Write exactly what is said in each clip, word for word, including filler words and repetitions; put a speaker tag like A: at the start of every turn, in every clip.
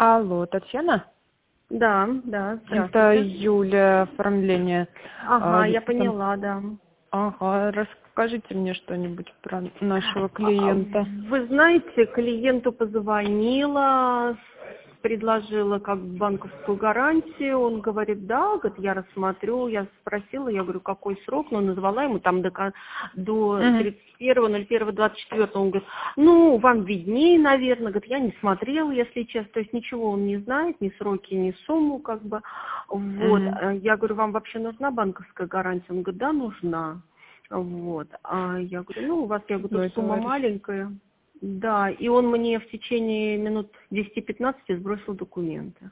A: Алло, Татьяна?
B: Да, да,
A: Это
B: здравствуйте.
A: Юля, оформление.
B: Ага,
A: а,
B: я
A: там-
B: поняла, да.
A: Ага, расскажите мне что-нибудь про нашего
B: А,
A: клиента.
B: Вы знаете, клиенту позвонила, предложила как бы банковскую гарантию, он говорит, да, говорит, я рассмотрю, я спросила, я говорю, какой срок, ну, назвала ему там до, кон- до
A: Мгм.
B: тридцать первого ноль первого двадцать четвёртого, он говорит, ну, вам виднее, наверное, говорит, я не смотрела, если честно, то есть ничего он не знает, ни сроки, ни сумму, как бы, вот,
A: Мгм.
B: А я говорю, вам вообще нужна банковская гарантия? Он говорит, да, нужна. Вот. А я говорю, ну, у вас, я говорю,
A: Ой,
B: тут сумма
A: товарищ.
B: маленькая. Да, и он мне в течение минут десяти-пятнадцати сбросил документы.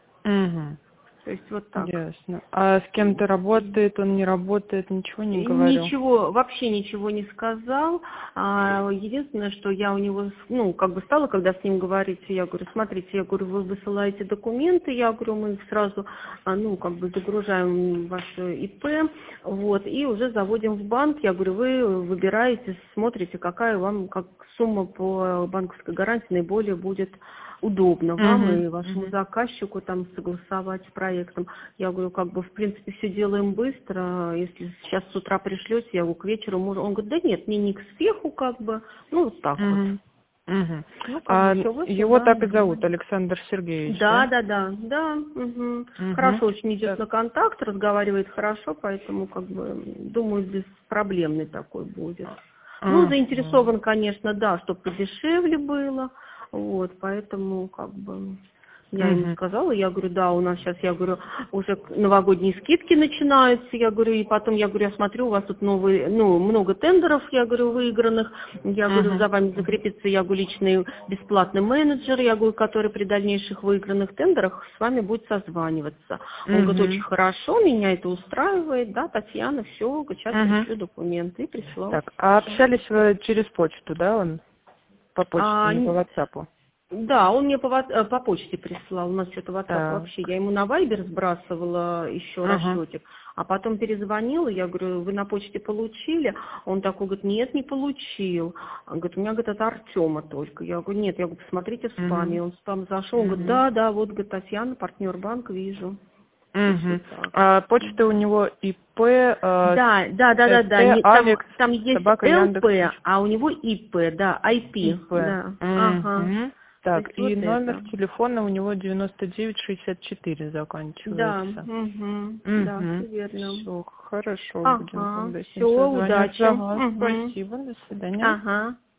A: Угу.
B: То есть вот так.
A: Ясно. А с кем-то работает, он не работает, ничего не говорил?
B: Ничего, вообще ничего не сказал. А, Единственное, что я у него, с- ну, как бы стала, когда с ним говорить, я говорю, смотрите, я говорю, вы высылаете документы, я говорю, мы их сразу, а, ну, как бы загружаем в ваше ИП, вот, и уже заводим в банк. Я говорю, вы выбираете, смотрите, какая вам, как сумма по банковской гарантии наиболее будет удобно вам
A: Угу.
B: и вашему
A: Угу.
B: заказчику там согласовать с проектом. Я говорю, как бы, в принципе, все делаем быстро. Если сейчас с утра пришлете, я говорю, к вечеру можно. Он говорит, да нет, мне не к спеху, как бы. Ну, вот так вот.
A: Угу. Угу.
B: Ну, как бы
A: А
B: все вышло,
A: его
B: да.
A: так и зовут, Александр Сергеевич,
B: Да,
A: да?
B: да, да, да. Мгм.
A: Угу.
B: Хорошо очень идет
A: Так.
B: на контакт, разговаривает хорошо, поэтому, как бы, думаю, беспроблемный такой будет. Ну,
A: Угу.
B: заинтересован, конечно, да, чтобы подешевле было. Вот, поэтому, как бы, я ему
A: Угу.
B: сказала, я говорю, да, у нас сейчас, я говорю, уже новогодние скидки начинаются, я говорю, и потом, я говорю, я смотрю, у вас тут новые, ну, много тендеров, я говорю, выигранных, я говорю,
A: Угу.
B: за вами закрепится, я говорю, личный бесплатный менеджер, я говорю, который при дальнейших выигранных тендерах с вами будет созваниваться. Он говорит, очень
A: Угу.
B: хорошо, меня это устраивает, да, Татьяна, все, сейчас
A: Угу.
B: пришлю документы, и прислал.
A: Так, а общались вы через почту, да, он? По почте,
B: А,
A: не по
B: н-
A: WhatsApp.
B: Да, он мне по, ва- э, по почте прислал, у нас что-то WhatsApp
A: Так.
B: вообще. Я ему на Вайбер сбрасывала еще
A: Ага.
B: расчетик, а потом перезвонила, я говорю, вы на почте получили? Он такой говорит, нет, не получил. Он говорит, у меня, говорит, от Артема только. Я говорю, нет, я говорю, посмотрите в
A: Угу.
B: спаме. Он в спам зашел, он говорит,
A: Угу.
B: да, да, вот, говорит, Татьяна, партнер банка, вижу. То есть
A: Угу.
B: вот так.
A: А почта у него ИП, э,
B: Да, да, да, да, да.
A: ТТ,
B: Не, там,
A: Алекс,
B: там есть
A: собака
B: ЛП,
A: Яндекс.
B: а у него ИП, да, ай пи,
A: ИП.
B: да. Ага.
A: Угу.
B: То
A: Так,
B: есть
A: и
B: вот
A: номер
B: это.
A: телефона у него девяносто девять шестьдесят четыре
B: Да,
A: заканчивается.
B: угу, да, все
A: Угу.
B: верно.
A: Все, хорошо, будем
B: Ага,
A: тогда с ним
B: все,
A: созваниваться.
B: удачи.
A: Ага,
B: Угу.
A: спасибо, до свидания.
B: Ага.